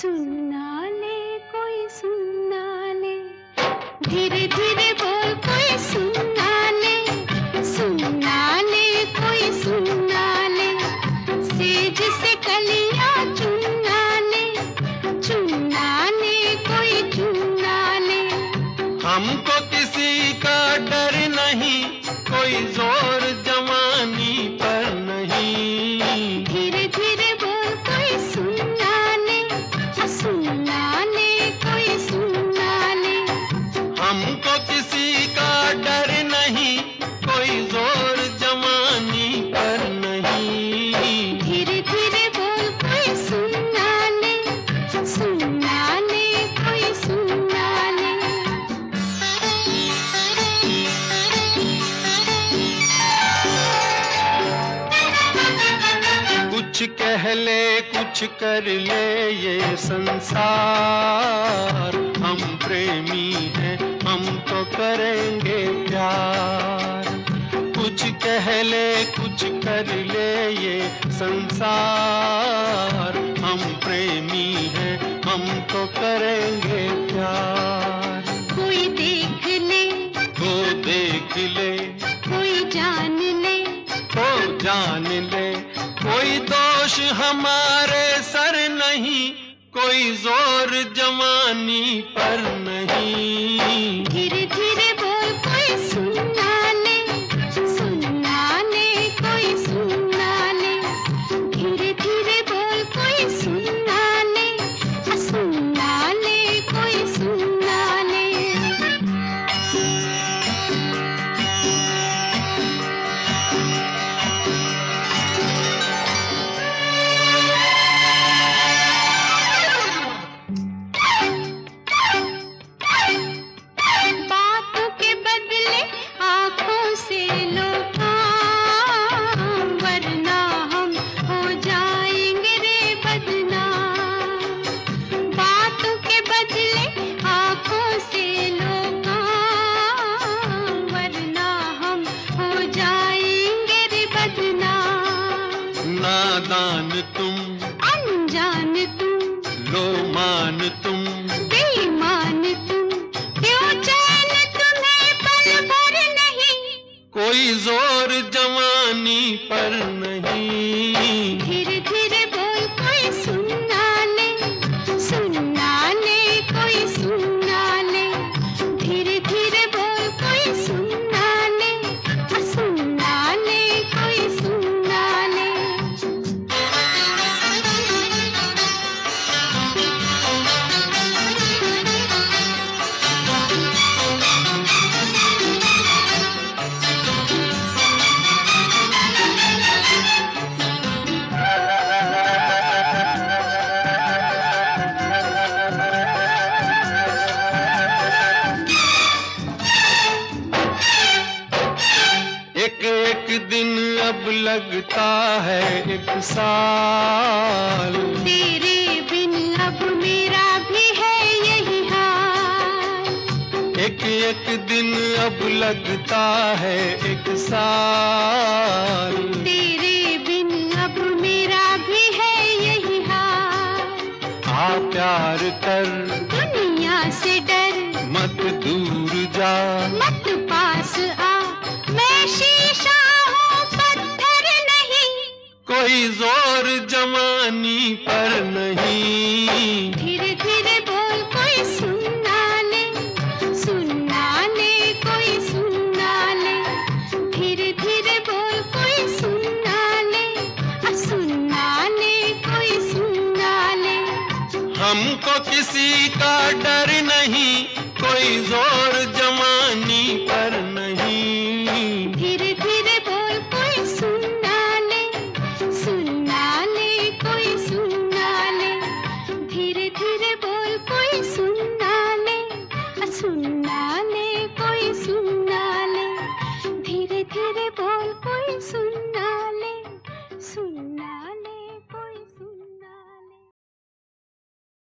सुनना ले कोई सुनना ले, धीरे धीरे बोल कोई सुनना ले, सुनना ले कोई सुनना ले, सेज से कलियां चुनना ले, चुनना ले कोई चुनना ले। हमको किसी का डर नहीं, कोई जोर जवानी पर नहीं। धीरे धीरे बोल कोई सुनना ले, सुनना ले कोई सुनना ले। हमको किसी का डर नहीं, कोई जोर जवानी पर नहीं। धीरे धीरे बोल कोई सुनना ले, सुनना ले कोई सुनना ले। कुछ कह ले कुछ कर ले ये संसार, हम प्रेमी हैं हम तो करेंगे प्यार। कुछ कह ले कुछ कर ले ये संसार, हम प्रेमी हैं हम तो करेंगे प्यार। कोई देख ले वो देख ले, कोई जान ले, वो जान ले, कोई दोष हमारे सर नहीं, कोई जोर जवानी पर नहीं। धीरे धीरे बोल कोई सुनना ले, सुनना ले कोई सुनना ले। धीरे धीरे बोल कोई सुनना ले, सुनना ले कोई सुनना ले। बातों के बदले आँखों से लो काम, वरना हम हो जाएंगे रे बदनाम। बातों के बदले आँखों से लो काम, वरना हम हो जाएंगे रे बदनाम। नादान तुम, अनजान तुम, लो मान तुम, बेईमान तुम, क्यों चैन तुम्हें पल भर नहीं। कोई जोर जवानी पर नहीं। धीरे धीरे बोल कोई सुनना ले, सुनना ले कोई सुनना ले। धीरे धीरे बोल कोई सुनना ले, सुनना ले कोई सुनना ले। एक एक दिन अब लगता है एक साल, तेरे बिन अब मेरा भी है यही हाल। एक एक दिन अब लगता है एक साल। तेरे बिन अब मेरा भी है यही हाल। आ प्यार कर दुनिया से डर, मत दूर जा, मत पास आ, मैं शीशा हूँ पत्थर नहीं। कोई जोर जवानी पर नहीं। धीरे धीरे बोल कोई सुनना ले, सुनना ले कोई सुनना ले। धीरे धीरे बोल कोई सुनना ले, सुनना ले कोई सुनना ले। हमको किसी का डर नहीं, कोई जोर जवानी पर